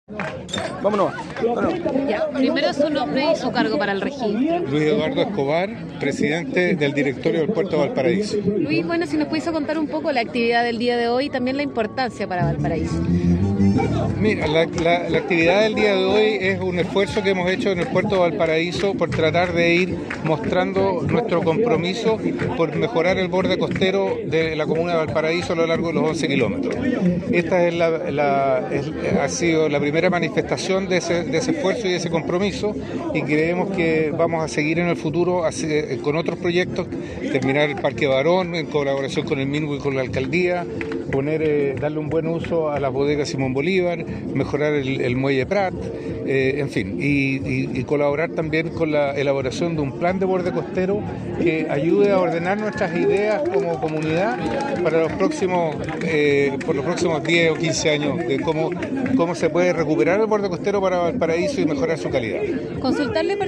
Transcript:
Vámonos. Ya, primero su nombre y su cargo para el registro. Luis Eduardo Escobar, presidente del directorio del Puerto de Valparaíso. Luis, bueno, si nos pudiese contar un poco la actividad del día de hoy y también la importancia para Valparaíso. Mira, la actividad del día de hoy es un esfuerzo que hemos hecho en el Puerto de Valparaíso por tratar de ir mostrando nuestro compromiso por mejorar el borde costero de la comuna de Valparaíso a lo largo de los 11 kilómetros. Esta ha sido la primera manifestación de ese esfuerzo y de ese compromiso, y creemos que vamos a seguir en el futuro con otros proyectos, terminar el Parque Barón en colaboración con el MINU y con la alcaldía, darle un buen uso a las bodegas Simón Bolívar, mejorar el muelle Prat, en fin, y colaborar también con la elaboración de un plan de borde costero que ayude a ordenar nuestras ideas como comunidad para por los próximos 10 o 15 años, de cómo se puede recuperar el borde costero para Valparaíso y mejorar su calidad. Consultarle